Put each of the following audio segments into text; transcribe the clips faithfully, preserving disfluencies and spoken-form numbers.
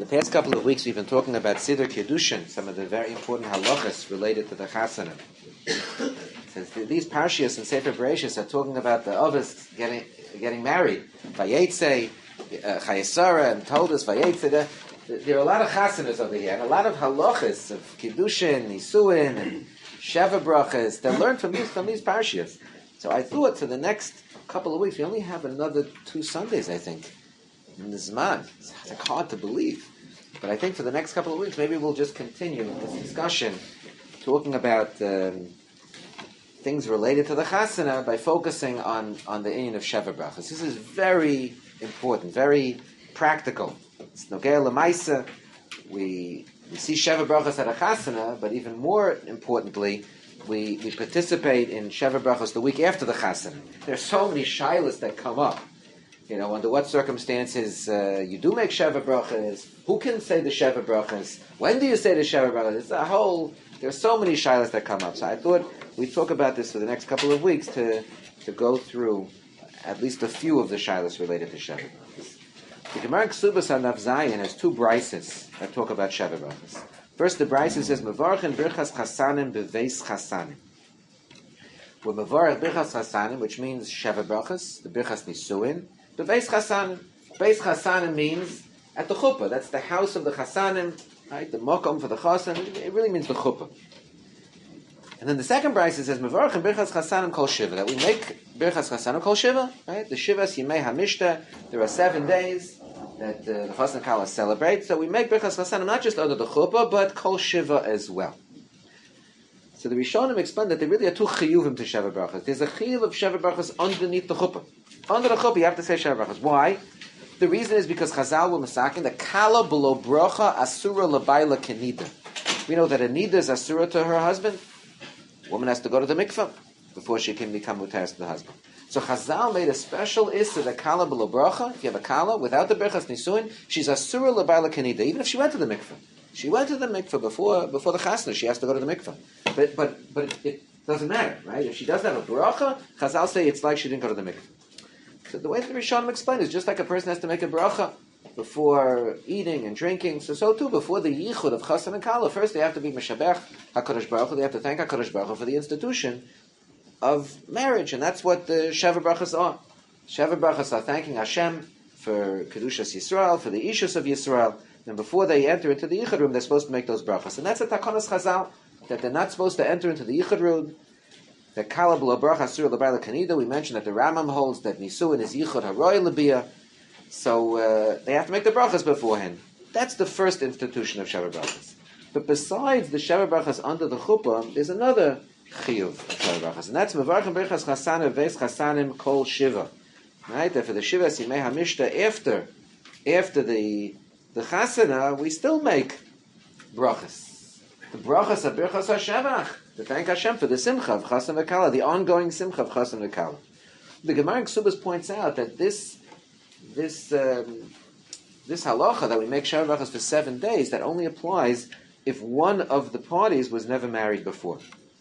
the past couple of weeks, we've been talking about Siddur Kiddushin, some of the very important halachas related to the chasana. Since these parshias in Sefer Bereshis are talking about the avos getting getting married, Vayetze, uh, Chayesara, and told us Vayetze. There are a lot of chasanas over here, and a lot of halachas of Kiddushin, Nisuin, and Sheva brachas. They're learned from these from these parshias. So I thought for the next couple of weeks, we only have another two Sundays, I think, in the Zman. It's, it's hard to believe. But I think for the next couple of weeks, maybe we'll just continue this discussion, talking about um, things related to the chasana by focusing on, on the inyan of Sheva brachas. This is very important, very practical. It's Nogea L'Maisa. We we see Sheva brachas at a chasana, but even more importantly, we, we participate in Sheva brachas the week after the chasana. There's so many shilas that come up. You know, under what circumstances uh, you do make Sheva brachas? Who can say the Sheva brachas? When do you say the Sheva brachas? It's a whole. There's so many shilas that come up. So I thought we'd talk about this for the next couple of weeks to to go through at least a few of the shilas related to Sheva brachas. The Gemara Ksubas on Daf Zayin has two brises that talk about Sheva brachas. First, the brisa says, "Mevarchen birchas chasanim beveis chasanim." We're mevarach birchas chasanim, which means Sheva brachas, the birchas nisuin, beveis chasanim. Beis chasanim means at the chuppah. That's the house of the chasanim, right? The makom for the chasan. It really means the chuppah. And then the second brisa says, "Mevarchen birchas chasanim kol shiva." That we make birchas chasanim kol shiva, right? The shivas yimei hamishta. There are seven days that uh, the Chassan Kala celebrates. So we make Birchas Chasanim not just under the Chuppah, but Kol Shiva as well. So the Rishonim explain that there really are two chiyuvim to Sheva brachas. There's a chiyuv of Sheva brachas underneath the Chuppah. Under the Chuppah, you have to say Sheva brachas. Why? The reason is because Chazal were masakin, the Kala below bracha asura labayla kenida. We know that a nida is asura to her husband. Woman has to go to the mikvah before she can become mutaris to the husband. So Chazal made a special issa, the kala below bracha. If you have a kala without the berchas nisuin, she's asura lebayla kanida. Even if she went to the mikveh, she went to the mikveh before before the chasna. She has to go to the mikveh. But but but it, it doesn't matter, right? If she doesn't have a bracha, Chazal say it's like she didn't go to the mikveh. So the way the Rishonim explain is just like a person has to make a bracha before eating and drinking. So so too before the yichud of chasna and kala. First they have to be meshabech Hakadosh Baruch Hu. They have to thank Hakadosh Baruch Hu for the institution of marriage, and that's what the Sheva brachas are. Sheva brachas are thanking Hashem for Kedushas Yisrael, for the Ishus of Yisrael, and before they enter into the Yichud room, they're supposed to make those brachas. And that's a Takonas Chazal, that they're not supposed to enter into the Yichud room. The Kala B'lo Bracha Asur L'Bayla Kanida, we mentioned that the Rambam holds that Nisuin is Yichud Haroy L'Biyah, so uh, they have to make the brachas beforehand. That's the first institution of Sheva brachas. But besides the Sheva brachas under the Chuppah, there's another chiyuv of Sheva brachas, and that's mevarchen birchas chasanim veis chasanim kol shiva. Right? That for the shiva simei hamishta after after the the chasana, we still make brachas. The brachas of birchas hashavach to thank Hashem for the simcha of chasam v'kala, the ongoing simcha of chasam v'kala. The Gemara in Ksubas points out that this this um, this halacha that we make Sheva brachas for seven days, that only applies if one of the parties was never married before.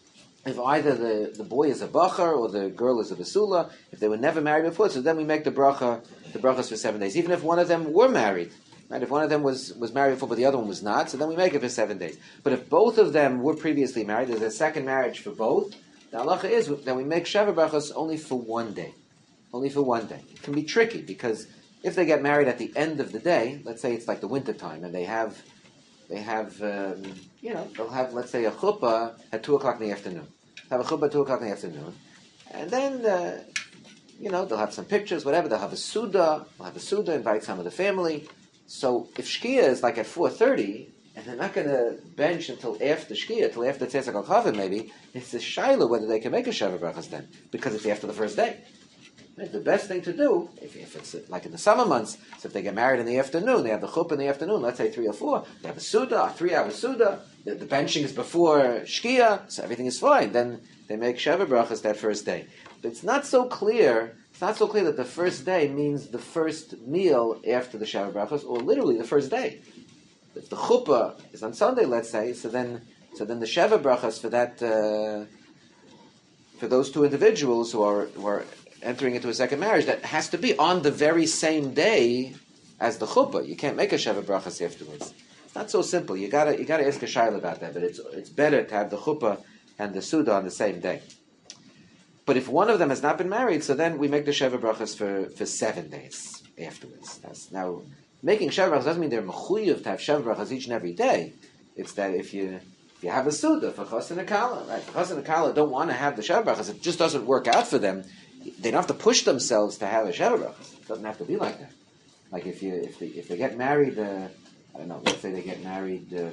If either the, the boy is a bachar or the girl is a basula, if they were never married before, so then we make the bracha, the brachas for seven days. Even if one of them were married, right? If one of them was, was married before, but the other one was not, so then we make it for seven days. But if both of them were previously married, there's a second marriage for both. The halacha is that we make Sheva brachas only for one day, only for one day. It can be tricky because if they get married at the end of the day, let's say it's like the winter time, and they have. They have, um, you know, they'll have, let's say, a chuppah at two o'clock in the afternoon. Have a chuppah at two o'clock in the afternoon. And then, uh, you know, they'll have some pictures, whatever. They'll have a suda. They'll have a suda, invite some of the family. So if shkia is like at four thirty, and they're not going to bench until after shkia, until after tzedek al-chavim maybe, it's a shaila whether they can make a Sheva brachas then, because it's after the first day. Right? The best thing to do, if, if it's like in the summer months, so if they get married in the afternoon, they have the chuppah in the afternoon, let's say three or four, they have a suda, a three-hour suda, the, the benching is before shkia, so everything is fine. Then they make Sheva brachas that first day. But it's not so clear, it's not so clear that the first day means the first meal after the Sheva brachas, or literally the first day. If the chuppah is on Sunday, let's say, so then so then the Sheva brachas for that, uh, for those two individuals who are who are entering into a second marriage, that has to be on the very same day as the chuppah. You can't make a sheva brachas afterwards. It's not so simple. You gotta you gotta ask a shayla about that. But it's it's better to have the chuppah and the suda on the same day. But if one of them has not been married, so then we make the sheva brachas for, for seven days afterwards. That's, now, making sheva brachas doesn't mean they're mechuyev to have sheva brachas each and every day. It's that if you if you have a suda for chas and akala, right? Chas and akala don't want to have the sheva brachas. It just doesn't work out for them. They don't have to push themselves to have a sheva brachas. It doesn't have to be like that. Like if you if they if they get married, uh, I don't know. Let's say they get married um,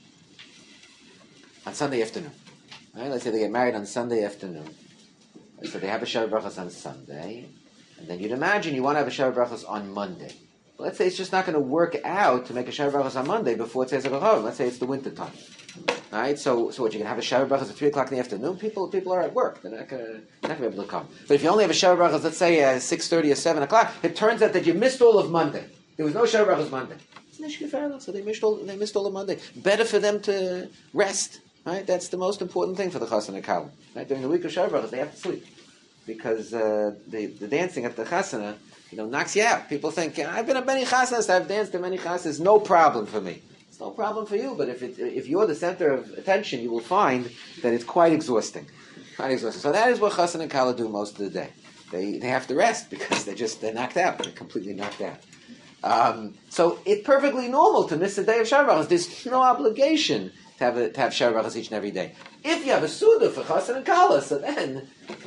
on Sunday afternoon. Right? Let's say they get married on Sunday afternoon. So they have a sheva brachas on Sunday, and then you'd imagine you want to have a sheva brachas on Monday. But let's say it's just not going to work out to make a sheva brachas on Monday before Tzeitzei Kocharim. Let's say it's the winter time. All right, so so what, you can have a sheva brachas at three o'clock in the afternoon? People people are at work; they're not going to not going to be able to come. But if you only have a sheva brachas, let's say at six thirty or seven o'clock, it turns out that you missed all of Monday. There was no sheva brachas Monday. So they missed all they missed all of Monday. Better for them to rest. Right, that's the most important thing for the chasana kala. Right, during the week of sheva brachas, they have to sleep because uh, the the dancing at the chasana, you know, knocks you out. People think, I've been at many chasanas, I've danced at many chasanas, no problem for me. It's no problem for you, but if it, if you're the center of attention, you will find that it's quite exhausting. Quite exhausting. So that is what chasana and kala do most of the day. They they have to rest because they just they're knocked out. They're completely knocked out. Um, so it's perfectly normal to miss a day of sheva brachas. There's no obligation to have a, to have sheva brachas each and every day. If you have a suda for chassan and kala, so then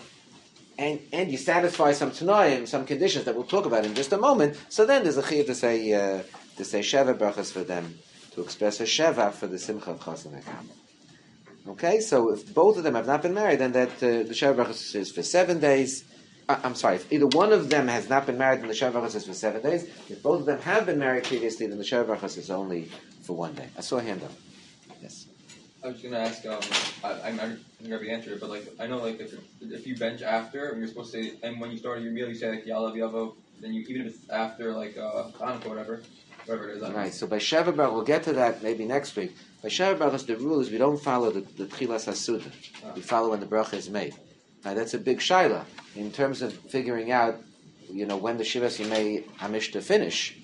and and you satisfy some tanoim, some conditions that we'll talk about in just a moment. So then there's a chiyuv to say uh, to say sheva brachas for them, to express a sheva for the simcha of chassan and kala. Okay, so if both of them have not been married, then that uh, the sheva brachas is for seven days. Uh, I'm sorry, if either one of them has not been married, then the sheva brachas is for seven days. If both of them have been married previously, then the sheva brachas is only for one day. I saw a hand up. Yes. I was going to ask. Um, I, I'm, I think I already answered it, but like I know, like if, if you bench after, and you're supposed to, say, and when you start your meal, you say like Yalav Yavo. Then you, even if it's after like uh, Hanukkah or whatever, whatever it is. Right. So by sheva brachas, we'll get to that maybe next week. By sheva brachas, the rule is we don't follow the the tchilas hasuda. Ah. We follow when the bracha is made. Now that's a big shaila in terms of figuring out, you know, when the shivas yimei hamishta finish.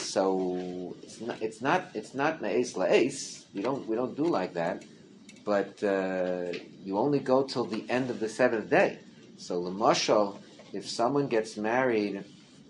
So it's not it's not it's not me'es la'es. We don't we don't do like that, but uh, you only go till the end of the seventh day. So l'mashal, if someone gets married,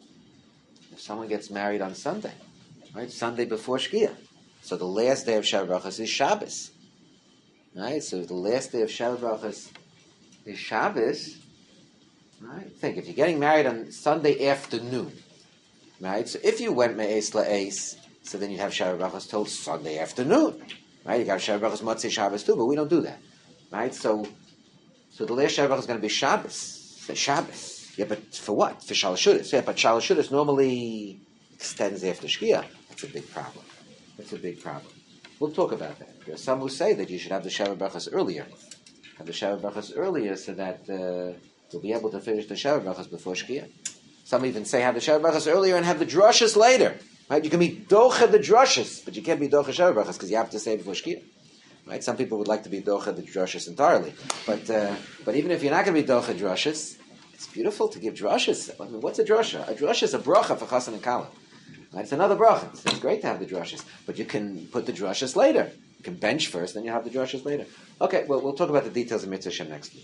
if someone gets married on Sunday, right, Sunday before Shkia, so the last day of sheva brachas is Shabbos, right? So the last day of sheva brachas is Shabbos, right? Think if you're getting married on Sunday afternoon, right? So if you went me'es la'es, so then you'd have sheva brachas till Sunday afternoon, right? You got sheva brachas Motzei Shabbos too, but we don't do that, right? So, so the last sheva brachas is going to be Shabbos, the Shabbos. Yeah, but for what? For Shalashudas. Yeah, but Shalashudas normally extends after Shkia. That's a big problem. That's a big problem. We'll talk about that. There are some who say that you should have the sheva brachas earlier, have the sheva brachas earlier, so that uh, you'll be able to finish the sheva brachas before Shkia. Some even say have the sheva brachas earlier and have the drushes later. Right? You can be docha the drushes, but you can't be docha sheva brachas because you have to say before Shkia. Right? Some people would like to be docha the drushes entirely, but uh, but even if you're not going to be docha drushes, it's beautiful to give drushes. I mean, what's a drusha? A drusha is a bracha for chassan and kala. Right? It's another bracha. It's, it's great to have the drushes, but you can put the drushes later. You can bench first, then you have the drushes later. Okay, well, we'll talk about the details of Mitzvah Shem next week.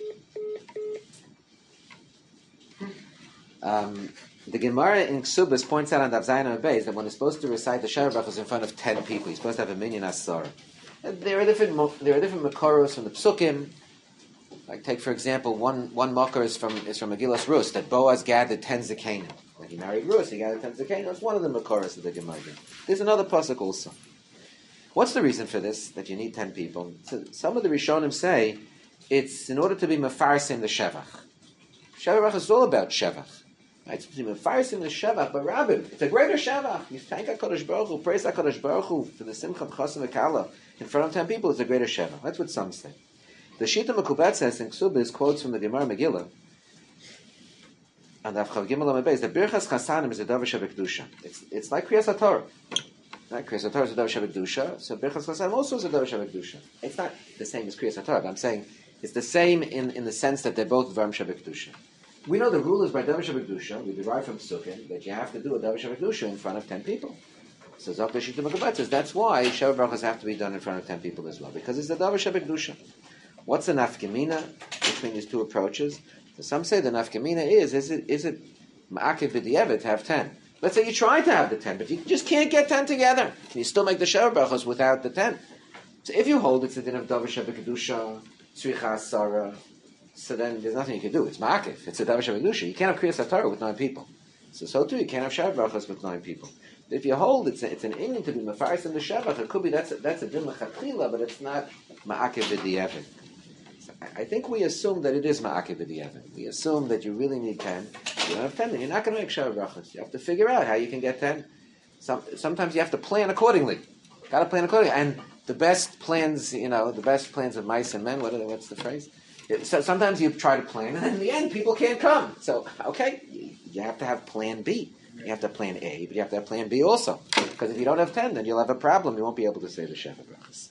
Um, the Gemara in Ksubas points out on Daf Zayin and Beis that one is supposed to recite the sheva brachos in front of ten people. He's supposed to have a minyan asar. There are different there are different makoros from the psukim. Like take for example, one one makor is from is from Megillas Rus that Boaz gathered ten zakenim. When he married Rus, he gathered ten zakenim. It's one of the makoros of the Gemara. There's another pasuk also. What's the reason for this? That you need ten people? So some of the Rishonim say it's in order to be mefarsim the shevach. Sheva is all about shevach. Right? It's between mefarsim the shevach, but Rabbim, it's a greater shevach. You thank HaKadosh Baruch Hu, praise HaKadosh Baruch Hu for the simcha chasam v'kala in front of ten people. It's a greater shevach. That's what some say. The Shita Mekubet says in Ksubis quotes from the Gemara Megillah and Avchav Gimel Amabez that Birchas Chasanim is a davar shebekdusha. It's it's like Kriyas HaTorah. Right? Kriyas HaTorah is a davar shebekdusha, so Birchas Chasanim also is a davar shebekdusha. It's not the same as Kriyas HaTorah, but I'm saying it's the same in, in the sense that they're both davar shebekdusha. We know the rule is by Davar Shabbat we derive from Sukkot that you have to do a Davar Shabbat in front of ten people. So Zakta Shita Makabat says that's why Sheva Brachas have to be done in front of ten people as well, because it's the Davar Shabbat. What's the nafkamina between these two approaches? So some say the nafkamina is, is it is it ma'akev b'di'evet to have ten? Let's say you try to have the ten, but you just can't get ten together. You still make the Sheva Brachas without the ten. So if you hold it's the din of Davar Shabbat Kedusha, Tzricha Asara, so then there's nothing you can do. It's ma'akev. It's a Davar Shabbat Kedusha. You can't have Kriyas HaTorah with nine people. So so too you can't have Sheva Brachas with nine people. But if you hold it's a, it's an inyan to be mefaris in the Shevach, it could be that's a, that's a din l'chatchila, but it's not ma'akev b'di'evet. I think we assume that it is ma'akev b'di'evet. We assume that you really need ten. You don't have ten, then you're not going to make Sheva Brachas. You have to figure out how you can get ten. Some, sometimes you have to plan accordingly. Got to plan accordingly. And the best plans, you know, the best plans of mice and men, what are the, what's the phrase? So sometimes you try to plan, and in the end, people can't come. So, okay, you, you have to have plan B. You have to have plan A, but you have to have plan B also. Because if you don't have ten, then you'll have a problem. You won't be able to say the Sheva Brachas.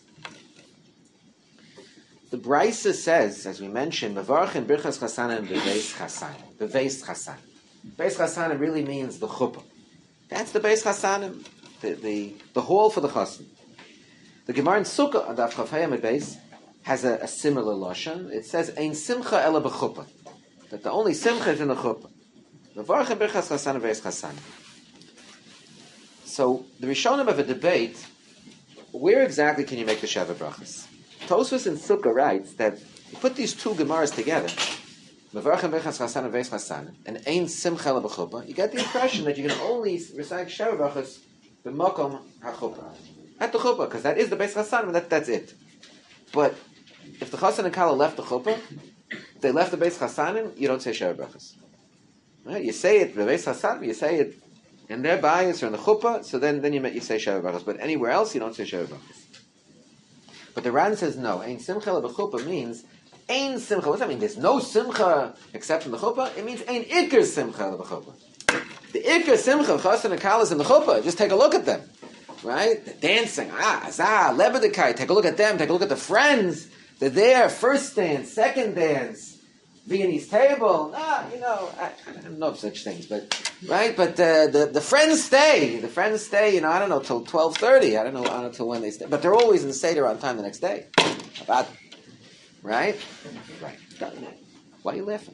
The Brisa says, as we mentioned, Mevarchin Birchas Chasanim Beveis Chasanim. Beveis Chasanim. Beis Chasanim really means the chuppah. That's the Beis Chasanim, the, the, the hall for the Chasan. The Gemara in Sukkah, on Daf Chafayim Beis, has a, a similar lashon. It says, Ein Simcha Ela B'chuppah. That the only Simcha is in the chuppah. Mevarchin Birchas Chasanim Beveis Chasanim. So, the Rishonim have a debate, where exactly can you make the Sheva Brachas? Tosfos in Sukkah writes that you put these two Gemaras together, Mevarchin Birchas Chasanim Beveis Chasanim, and Ein Simcha Ela B'chuppah, you get the impression that you can only recite Sheva Brachas b'makom ha'chuppah. At the chuppah, because that is the Beis Chasanim, and that, that's it. But if the Chasan and Kala left the chuppah, if they left the Beis Chasanim, you don't say Sheva Brachas. Right? You say it, the Beis Chasanim, you say it in their bias or in the chuppah, so then, then you, you say Sheva Brachas. But anywhere else, you don't say Sheva Brachas. But the Ran says no. Ein Simcha Le B'chuppah means Ein Simcha. What does that mean? There's no Simcha except in the chuppah. It means Ein Iker Simcha Le B'chuppah. The Iker Simcha of Chasan and Kala is in the chuppah. Just take a look at them. Right? The dancing. Ah, Azah, Lebedekai. Take a look at them. Take a look at the friends. They're there. First dance, second dance. Viennese table. Ah, you know, I, I don't know of such things, but, right? But uh, the, the friends stay. The friends stay, you know, I don't know, till twelve thirty. I don't know, I don't know till when they stay. But they're always in the Seder on time the next day. How about it? Right? Right. Why are you laughing?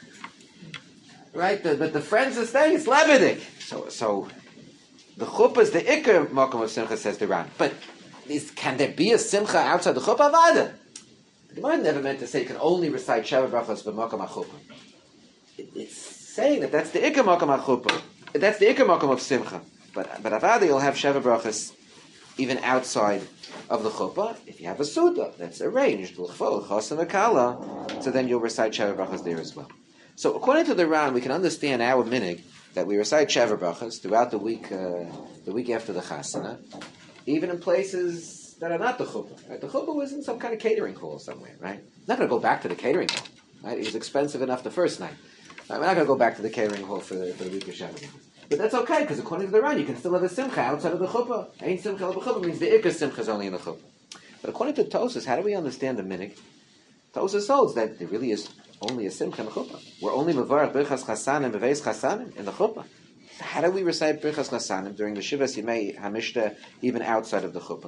Right? The, but the friends are staying. It's Lebedik. So, so, the chuppah is the ikar makom of simcha, says the Ran. But is, can there be a simcha outside the chuppah? Avada. The Gemara never meant to say you can only recite Sheva Brachas b'makom ha'chuppah. It, it's saying that that's the ikar makom ha'chuppah. That's the ikar makom of simcha. But but avada you'll have Sheva Brachas even outside of the chuppah. If you have a suda that's arranged l'chvol chasan v'kala, so then you'll recite Sheva Brachas there as well. So according to the Ran, we can understand our minig that we recite Sheva Brachas throughout the week, uh, the week after the Chasana, even in places that are not the chuppah. Right? The chuppah was in some kind of catering hall somewhere, right? Not going to go back to the catering hall, right? It was expensive enough the first night. Right? We're not going to go back to the catering hall for the, for the week of Sheva Brachas. But that's okay, because according to the Ran, you can still have a simcha outside of the chuppah. Ain't simcha of the chuppah means the ikar simcha is only in the chuppah. But according to Tosas, how do we understand the minig? Tosas holds that there really is only a simcha in the chuppah. We're only mevarach birchas chasanim beveis chasanim in the chuppah. How do we recite birchas chasanim during the Shivas Yimei Hamishta, even outside of the chuppah?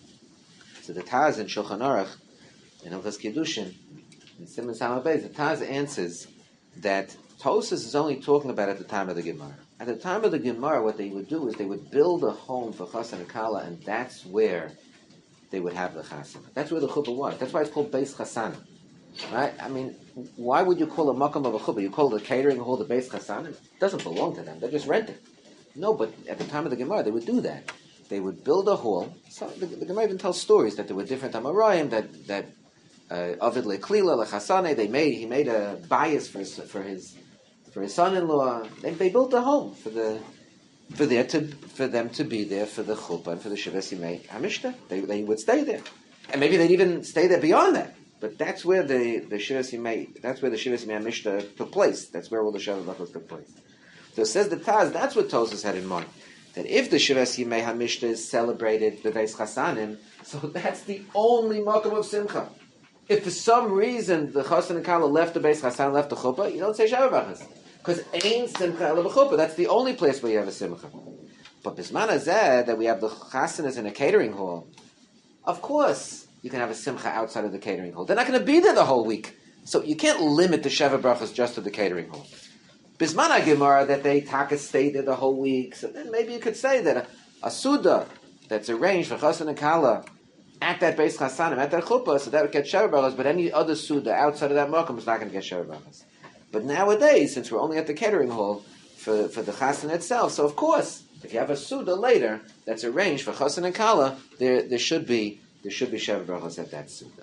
So the Taz in Shulchan Aruch, in Hilchos Kiddushin, in Siman Samar Beis, the Taz answers that Tosas is only talking about at the time of the Gemara. At the time of the Gemara, what they would do is they would build a home for Chasan and Kala, and that's where they would have the Chasan. That's where the chuppah was. That's why it's called Beis Chasanim. Right? I mean, why would you call a makom of a chuppah? You call the catering hall the Beis Chasanim? It doesn't belong to them. They just rent it. No, but at the time of the Gemara, they would do that. They would build a hall. So the, the Gemara even tells stories that there were different Amoraim that that Avid leklila lechasane. They made he made a bias for his, for his for his son-in-law. They, they built a home for the for there to for them to be there for the chuppah and for the Shivas Yimei Hamishta. They they would stay there, and maybe they'd even stay there beyond that. But that's where the the Shivas Yimei that's where the Shivas Yimei Hamishta took place. That's where all the Sheva Brachos took place. So it says the Taz. That's what Tosas had in mind. That if the Shivas Yimei Hamishta is celebrated Beveis Chasanim, so that's the only makom of simcha. If for some reason the Chassan and Kala left the Beis Chassan, left the Chuppah, you don't say Sheva Brachas. Because Ein Simcha Ela B'Chuppah. That's the only place where you have a Simcha. But Bisman Hazeh, that we have the Chassan is in a catering hall, of course you can have a Simcha outside of the catering hall. They're not going to be there the whole week. So you can't limit the Sheva Brachas just to the catering hall. Bisman HaGemara, that they taka stay there the whole week, so then maybe you could say that a, a Suda that's arranged for Chassan and Kala at that Beis Chassanim, at that Chuppah, so that would get Sheva Brachas, but any other Suda outside of that Makom is not going to get Sheva Brachas. But nowadays, since we're only at the catering hall for, for the Chassan itself, so of course, if you have a Suda later that's arranged for Chassan and Kala, there there should be there should be Sheva Brachas at that Suda.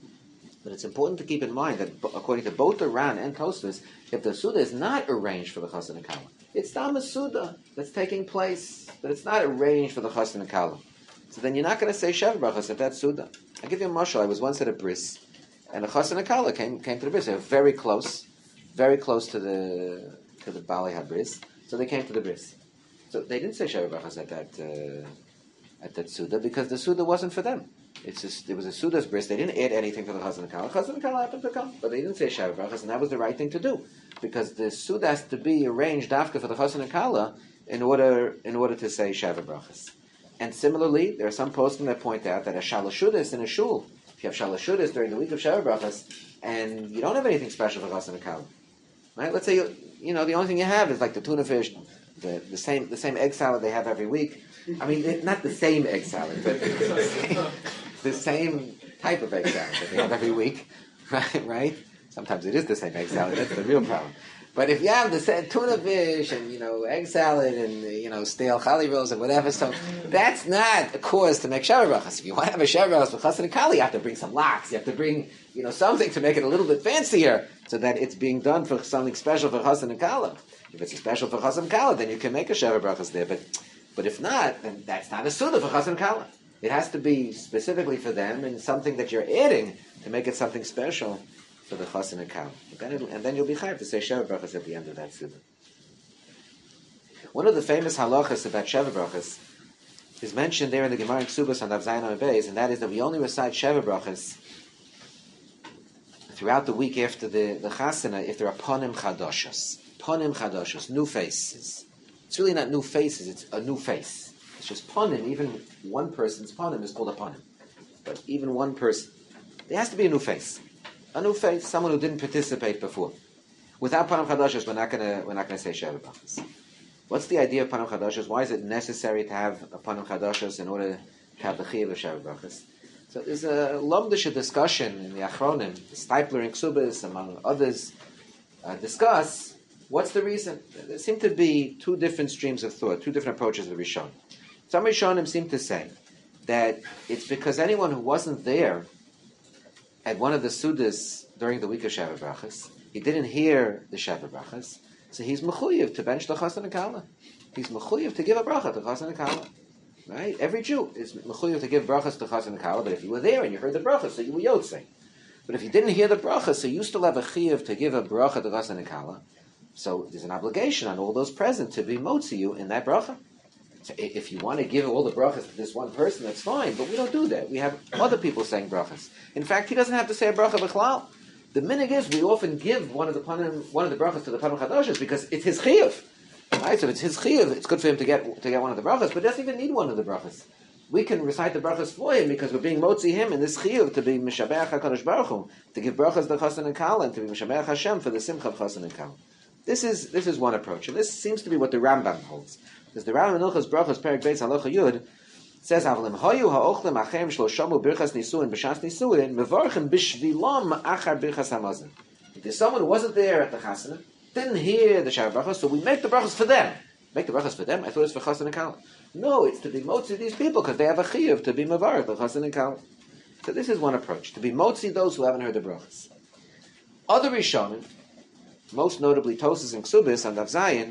But it's important to keep in mind that according to both the Ran and Tosfos, if the Suda is not arranged for the Chassan and Kala, it's Dama Suda that's taking place, but it's not arranged for the Chassan and Kala. So then you're not going to say Sheva Brachas at that Suda. I'll give you a mashal. I was once at a bris, and the Chassan and Kala came, came to the bris. They were very close, very close to the to the Bali HaBris, so they came to the bris. So they didn't say Sheva Brachas at that uh, at that Suda because the Suda wasn't for them. It's just, it was a Suda's bris. They didn't add anything for the Chassan and Kala. Chassan and Kala happened to come, but they didn't say Sheva Brachas, and that was the right thing to do because the Suda has to be arranged after for the Chassan and Kala in order in order to say Sheva Brachas. And similarly, there are some posting that point out that a Shalashudis in a shul, if you have Shalashudis during the week of Sheva Brachas, and you don't have anything special for Chassan and Kala, right? Let's say you, you know the only thing you have is like the tuna fish, the, the same the same egg salad they have every week. I mean, not the same egg salad, but the same, the same type of egg salad that they have every week, right? Right? Sometimes it is the same egg salad. That's the real problem. But if you have the same tuna fish and, you know, egg salad and, you know, stale chali rolls and whatever, so that's not a cause to make Sheva Brachas. If you want to have a Sheva Brachas for Chassan and Kala, you have to bring some lox. You have to bring, you know, something to make it a little bit fancier so that it's being done for something special for Chassan and Kala. If it's special for Chassan and Kala, then you can make a Sheva Brachas there. But but if not, then that's not a Suda for Chassan and Kala. It has to be specifically for them and something that you're adding to make it something special for the Chassan and Kala. And then you'll be chayav to say Sheva Brachas at the end of that Suda. One of the famous halachas about Sheva Brachas is mentioned there in the Gemara in Ksubas on Daf Zayin Amud Beis, and that is that we only recite Sheva Brachas throughout the week after the, the Chasana if there are Panim Chadoshos. Panim Chadoshos, new faces. It's really not new faces, it's a new face. It's just Panim, even one person's Panim is called a Panim. But even one person, there has to be a new face. A new face, someone who didn't participate before. Without Panim Chadoshos, we're not gonna we're not gonna say Sheva Brachas. What's the idea of Panim Chadoshos? Why is it necessary to have a Panim Chadoshos in order to have the Chiyuv of Sheva Brachas? So there's a lomdisha discussion in the Achronim, the Stipler and Ksubas, among others, uh, discuss what's the reason. There seem to be two different streams of thought, two different approaches of Rishon. Some Rishonim seem to say that it's because anyone who wasn't there at one of the Sudas during the week of Sheva Brachas, he didn't hear the Sheva Brachas, so he's mechuyev to bench the Chassan and Kala. He's mechuyev to give a bracha to Chassan and Kala. Right? Every Jew is mechuyev to give brachas to Chassan and Kala, but if you were there and you heard the bracha, so you were yotzei. But if you didn't hear the bracha, so you still have a chiyuv to give a bracha to Chassan and Kala. So there's an obligation on all those present to be motzi you in that bracha. So if you want to give all the brachas to this one person, that's fine, but we don't do that. We have other people saying brachas. In fact, he doesn't have to say a bracha b'chlal. The minhag is we often give one of the panim, one of the brachas to the panim chadashos because it's his chiyuv. Right? So if it's his chiyuv, it's good for him to get to get one of the brachas, but he doesn't even need one of the brachas. We can recite the brachas for him because we're being motzi him in this chiyuv to be mishabeach HaKadosh Baruch Hu, to give brachas to Chassan and Kala, and to be mishabeach Hashem for the simcha of Chassan and Kala. This is this is one approach, and this seems to be what the Rambam holds. Because the Rambam in Ilchos Brachos Perek Beis Halacha Yud says, "Avlim hayu ha'ochlem achem shlo shamu birchas nisuin b'shas nisuin mevarchem b'shvilam achar birchas hamazon." If there's someone who wasn't there at the chasana, didn't hear the Sheva Brachos, so we make the brachos for them. Make the brachos for them. I thought it's for Chassan and Kala. No, it's to be motzi these people because they have a chiyuv to be mevarach the Chassan and Kala. So this is one approach, to be motzi those who haven't heard the brachos. Other Rishonim, most notably Tosas and Ksubis and Daf Zayin,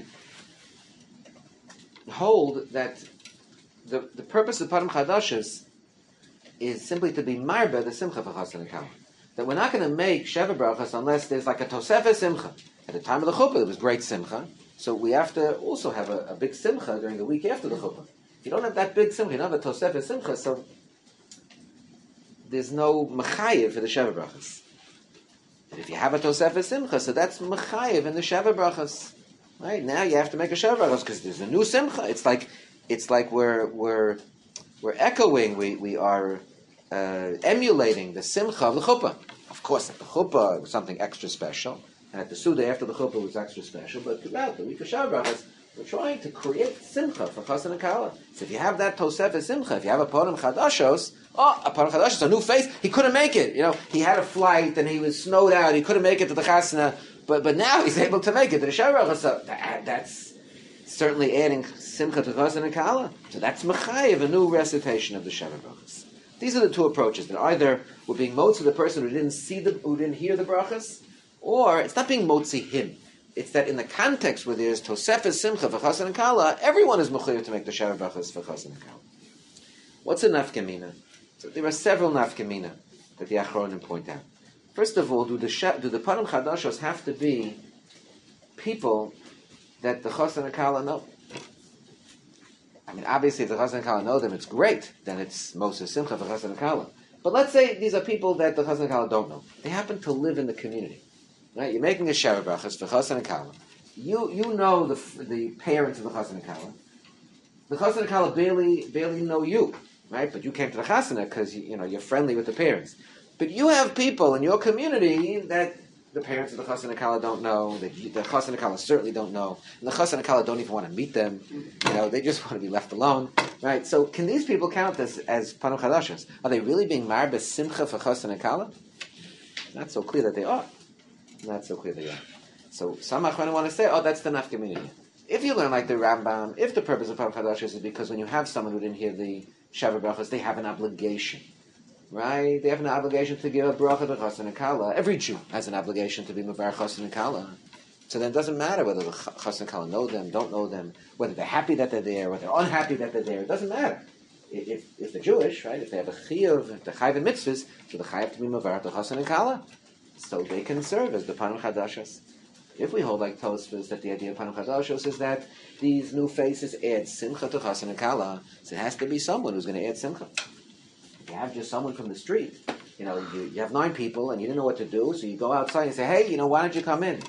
hold that the, the purpose of Panim Chadashos is simply to be marba the simcha for Chassan and Kala. That we're not going to make Sheva Brachas unless there's like a Tosefah simcha. At the time of the chuppah, there was great simcha, so we have to also have a, a big simcha during the week after the chuppah. If you don't have that big simcha, you don't have a Tosefah simcha, so there's no mechayev for the Sheva Brachas. But if you have a Tosefes Simcha, so that's mechayev in the Sheva Brachas. Right? Now you have to make a Sheva Brachas because there's a new Simcha. It's like it's like we're we're we're echoing, we we are uh, emulating the Simcha of the Chuppah. Of course, at the Chuppah it was something extra special, and at the Suda after the Chuppah it was extra special. But throughout the week of Sheva Brachas, we're trying to create Simcha for Chassan and Kala. So if you have that Tosefes Simcha, if you have a Param Chadashos, oh, a Param Chadashos, a new face, he couldn't make it. You know, he had a flight and he was snowed out. He couldn't make it to the Chasana, but but now he's able to make it to the Sheva Brachas. So that, that's certainly adding Simcha to Chassan and Kala. So that's Mechayev, a new recitation of the Sheva Brachas. These are the two approaches. That either we're being motzi the person who didn't see the, who didn't hear the brachas, or it's not being motzi him. It's that in the context where there's Tosefes Simcha for Chassan and Kala, everyone is mechuyev to make the Sheva Brachas for Chassan and Kala. What's a nafkamina? So there are several nafkamina that the Achronim point out. First of all, do the do the Param Chadashos have to be people that the Chassan and Kala know? I mean, obviously, if the Chassan and Kala know them, it's great. Then it's Moses Simcha for Chassan and Kala. But let's say these are people that the Chassan and Kala don't know. They happen to live in the community. Right? You're making a Sheva Brachas for Chassan and Kala. You you know the the parents of the Chassan and Kala. The Chassan and Kala barely barely know you, right? But you came to the Chasana because you, you know you're friendly with the parents. But you have people in your community that the parents of the Chassan and Kala don't know, that you, the Chassan and Kala certainly don't know, and the Chassan and Kala don't even want to meet them. You know, they just want to be left alone, right? So, can these people count as as Param Chadashos? Are they really being marbes Simcha for Chassan and Kala? Not so clear that they are. Not so clear they are. So some Achronim want to say, oh, that's the nafkamina. If you learn like the Rambam, if the purpose of Param Chadashos is because when you have someone who didn't hear the Sheva Brachas, they have an obligation, right? They have an obligation to give a bracha to Chassan and Kala. Every Jew has an obligation to be Mavar Chassan and Kala. So then it doesn't matter whether the Chassan and Kala know them, don't know them, whether they're happy that they're there, whether they're unhappy that they're there. It doesn't matter. If, if they're Jewish, right? If they have a chiyuv, if they're chayiv in mitzvahs, so the chayiv to be Mavar to Chassan and Kala. So they can serve as the Param Chadashos. If we hold like Tosfos that the idea of Param Chadashos is that these new faces add Simcha to Chassan and Kala, so it has to be someone who's going to add Simcha. If you have just someone from the street, you know, you, you have nine people and you didn't know what to do, so you go outside and say, hey, you know, why don't you come in?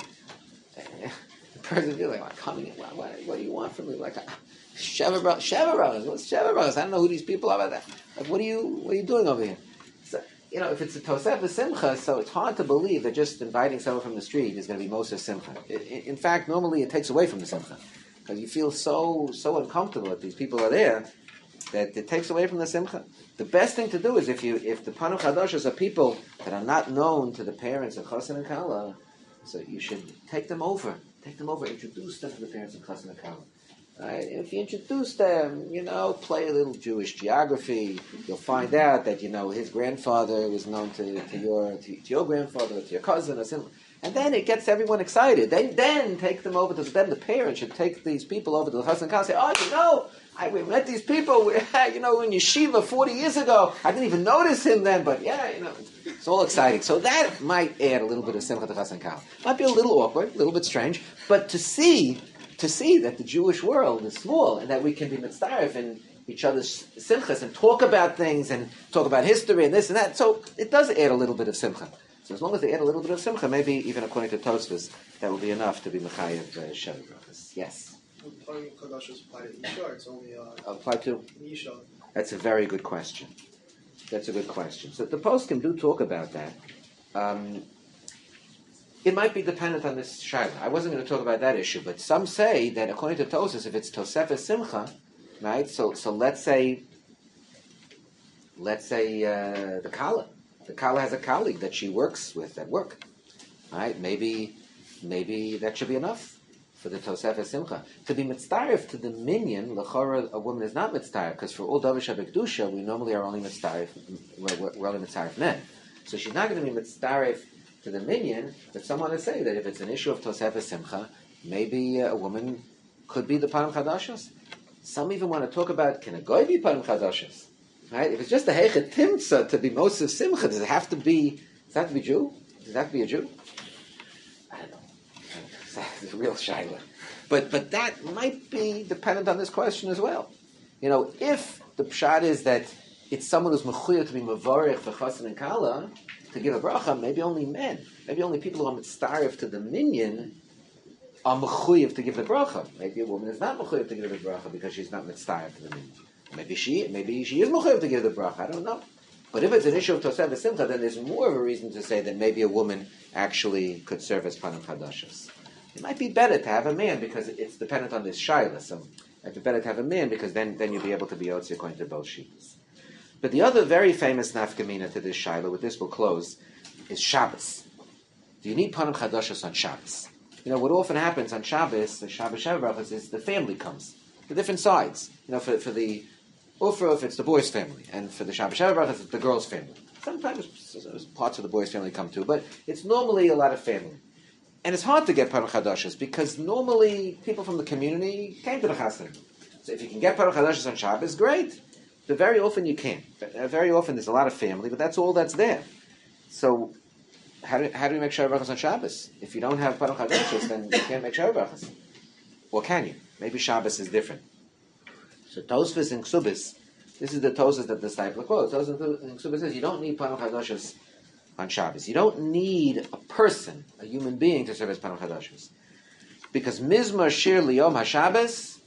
The person will be like, I'm coming in. What, what, what do you want from me? Like, Sheva Brachas. What's Sheva Brachas? I don't know who these people are. Like, what are you? What are you doing over here? So, you know, if it's a Tosefes Simcha, so it's hard to believe that just inviting someone from the street is going to be Moses Simcha. In, in fact, normally it takes away from the Simcha because you feel so so uncomfortable that these people are there that it takes away from the Simcha. The best thing to do is if you if the Param Chadashos are people that are not known to the parents of Chassan and Kala, so you should take them over, take them over, introduce them to the parents of Chassan and Kala. Right? If you introduce them, you know, play a little Jewish geography, you'll find out that, you know, his grandfather was known to, to your to, to your grandfather, or to your cousin, or something. And then it gets everyone excited. Then then take them over to then the parents should take these people over to the Chassan and Kala and say, oh, you know, I, we met these people, we, you know, in yeshiva forty years ago. I didn't even notice him then, but yeah, you know, it's all exciting. So that might add a little bit of Simcha to Chassan and Kala. Might be a little awkward, a little bit strange, but to see to see that the Jewish world is small and that we can be mitzdaref in each other's simchas and talk about things and talk about history and this and that. So it does add a little bit of simcha. So as long as they add a little bit of simcha, maybe even according to Tosfos, that will be enough to be mechayev uh, Sheva Brachas. Yes. Param Chadashos apply to Isha, it's only uh, apply to Isha. That's a very good question. That's a good question. So the poskim do talk about that. Um, It might be dependent on this shaila. I wasn't going to talk about that issue, but some say that according to Tosfos, if it's Tosefes Simcha, right? So, so let's say, let's say uh, the Kala, the Kala has a colleague that she works with at work, right? Maybe, maybe that should be enough for the Tosefes Simcha to be mitzdarif to the minyan. L'chora, a woman is not mitzdarif because for all davar shabekdusha, we normally are only mitzdarif. We're, we're only mitzdarif men, so she's not going to be mitzdarif to the minyan, but someone to say that if it's an issue of Tosefes Simcha, maybe a woman could be the Param Chadashos. Some even want to talk about, can a goy be Param Chadashos? Right? If it's just a Heichet Timtza to be Moses Simcha, does it have to be, does it have to be Jew? Does it have to be a Jew? I don't know. It's a real shaila. But, but that might be dependent on this question as well. You know, if the pshat is that it's someone who's mechuyev to be mavarich for chassan and kala, to give a bracha, maybe only men, maybe only people who are mitzaref to the minyan are mechuyev to give the bracha. Maybe a woman is not mechuyev to give the bracha because she's not mitzaref to the minyan. Maybe she, maybe she is mechuyev to give the bracha. I don't know. But if it's an issue of tosef v'simcha, then there's more of a reason to say that maybe a woman actually could serve as panim chadashos. It might be better to have a man because it's dependent on this shaila. So it might be better to have a man because then, then you'll be able to be yotzi according to both sheets. But the other very famous nafkamina to this shaila, with this we'll close, is Shabbos. Do you need panim chadashos on Shabbos? You know, what often happens on Shabbos, the Shabbos Sheva Brachos, is the family comes. The different sides. You know, for, for the Ufra, if it's the boys' family, and for the Shabbos Sheva Brachos, it's the girls' family. Sometimes parts of the boys' family come too, but it's normally a lot of family. And it's hard to get panim chadashos because normally people from the community came to the chassan. So if you can get panim chadashos on Shabbos, great. But very often you can't. Very often there's a lot of family, but that's all that's there. So how do, how do we make Sheva Brachos on Shabbos? If you don't have panim chadashos, then you can't make Sheva Brachos. Or can you? Maybe Shabbos is different. So Tosfos and Ksubis, this is the Tosfos that the disciple quotes. Tosfos and Ksubis says you don't need panim chadashos on Shabbos. You don't need a person, a human being, to serve as panim chadashos, because Mizmar Shir Liyom HaShabbos,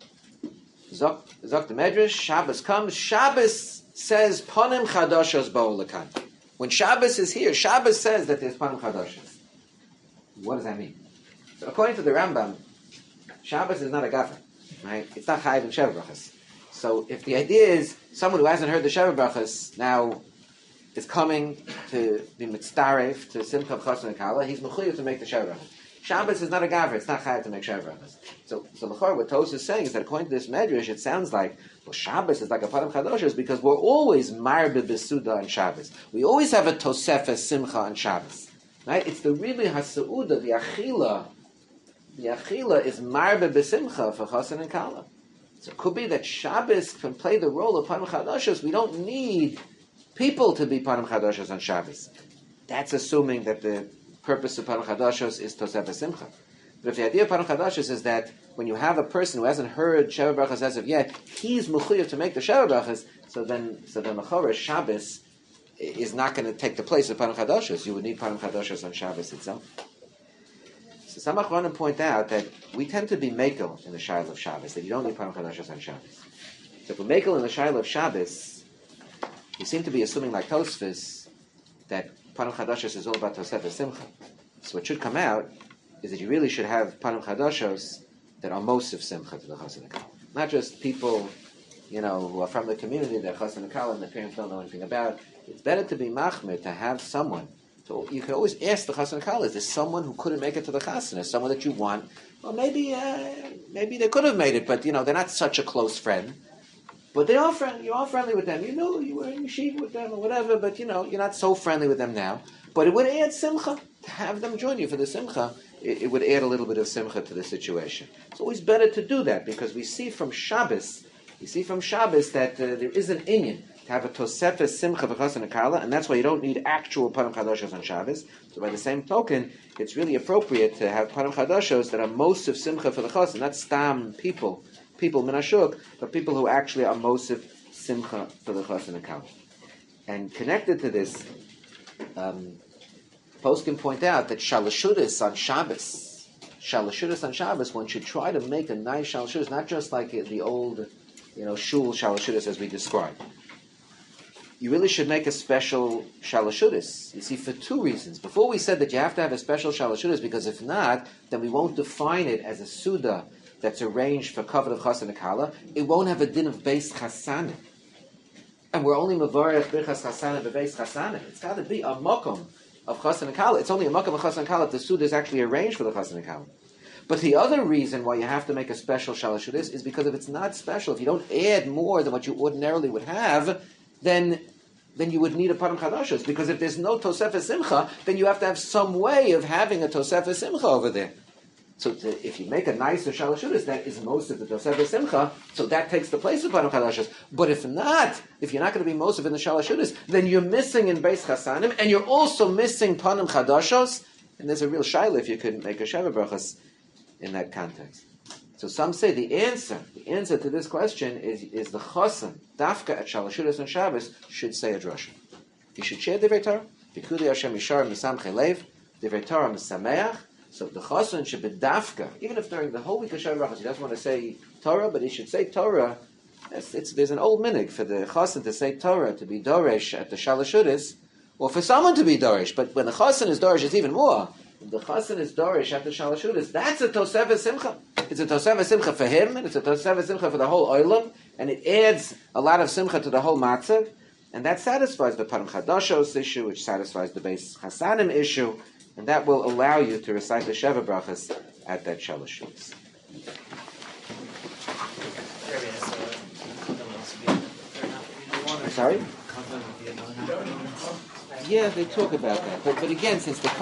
Zok Zok the Medrash, Shabbos comes. Shabbos says panim chadashos ba'u lekan. When Shabbos is here, Shabbos says that there's panim chadashos. What does that mean? So according to the Rambam, Shabbos is not a gaffer, right? It's not chayiv in Sheva Brachos. So if the idea is someone who hasn't heard the Sheva Brachos now is coming to be mitzdaref to Simcha Chassan and Kala, he's mechuyev to make the Sheva Brachos. Shabbos is not a gavra; it's not chayav to make Sheva Brachos. So, so l'chor, what Tos is saying is that according to this medrash, it sounds like well, Shabbos is like a panim chadashos because we're always marbe besuda on Shabbos. We always have a tosefes simcha on Shabbos, right? It's the really hasauda, the achila. The achila is marbe besimcha for Chassan and Kala. So it could be that Shabbos can play the role of panim chadashos. We don't need people to be panim chadashos on Shabbos. That's assuming that the purpose of panim chadashos is tosefes simcha. But if the idea of panim chadashos is that when you have a person who hasn't heard Sheva Brachos as of yet, he's mechuyev to make the Sheva Brachos, so then so then l'chorah Shabbos is not going to take the place of panim chadashos. You would need panim chadashos on Shabbos itself. So some achronim point out that we tend to be mekel in the Shaila of Shabbos, that you don't need panim chadashos on Shabbos. So if we're mekel in the Shaila of Shabbos, you seem to be assuming, like Tosfos, that panim chadashos is all about tosefes simcha. So what should come out is that you really should have panim chadashos that are most of simcha to the Chassan and Kala. Not just people, you know, who are from the community that Chassan and Kala and the parents don't know anything about. It's better to be machmir, to have someone. So you can always ask the Chassan and Kala, is there someone who couldn't make it to the Chassan? Is someone that you want? Well, maybe uh, maybe they could have made it, but, you know, they're not such a close friend. But they are friendly. You are friendly with them. You know, you were in yeshiva with them or whatever, but, you know, you're not so friendly with them now. But it would add simcha to have them join you for the simcha. It, it would add a little bit of simcha to the situation. It's always better to do that because we see from Shabbos, we see from Shabbos that uh, there is an inyan to have a tosefes simcha for Chassan and Kala, and that's why you don't need actual panim chadashos on Shabbos. So by the same token, it's really appropriate to have panim chadashos that are most of simcha for the Chassan, not stam people, people minashuk, but people who actually are most of simcha for the Chassan and Kala. And connected to this, um, Post can point out that shalashudas on Shabbos, shalashudas on Shabbos, one should try to make a nice shalashudas, not just like the old, you know, shul shalashudas as we described. You really should make a special shalashudas. You see, for two reasons. Before we said that you have to have a special shalashudas because if not, then we won't define it as a suda that's arranged for kavod of Chassan and Kala. It won't have a din of beis chasanim. And we're only mavarech birchas chasanim bebeis chasanim. It's got to be a mokum of Chassan and Kala. It's only a mokum of Chassan and Kala if the suda is actually arranged for the Chassan and Kala. But the other reason why you have to make a special shalashudas is because if it's not special, if you don't add more than what you ordinarily would have, then then you would need a panim chadashos. Because if there's no tosefes simcha, then you have to have some way of having a tosefes simcha over there. So to, if you make a nicer shalashudas, that is most of the tosefes simcha, so that takes the place of panim chadashos. But if not, if you're not going to be most of in the shalashudas, then you're missing in beis chasanim, and you're also missing panim chadashos, and there's a real shaila if you could make a sheva brachas in that context. So some say the answer, the answer to this question is is the chosen dafka at Shalashudas and Shabbos should say a drasha. He should share Divrei Torah. Vikuli Hashem Yishar Misamchei Lev Divrei Torah Misameach. So the chosen should be dafka, even if during the whole week of Shabbat Brachos he doesn't want to say Torah, but he should say Torah. It's, it's, there's an old minhag for the chosen to say Torah, to be doresh at the Shalashudas, or for someone to be doresh. But when the chosen is doresh, it's even more. When the chosen is doresh at the Shalashudas, that's a tosefah simcha. It's a tosefah simcha for him, and it's a tosefah simcha for the whole oilam, and it adds a lot of simcha to the whole matzah, and that satisfies the Param Chadashos issue, which satisfies the base Chasanim issue, and that will allow you to recite the Sheva Brachas at that Shalashudas. Sorry? Yeah, they talk about that. But, but again, since the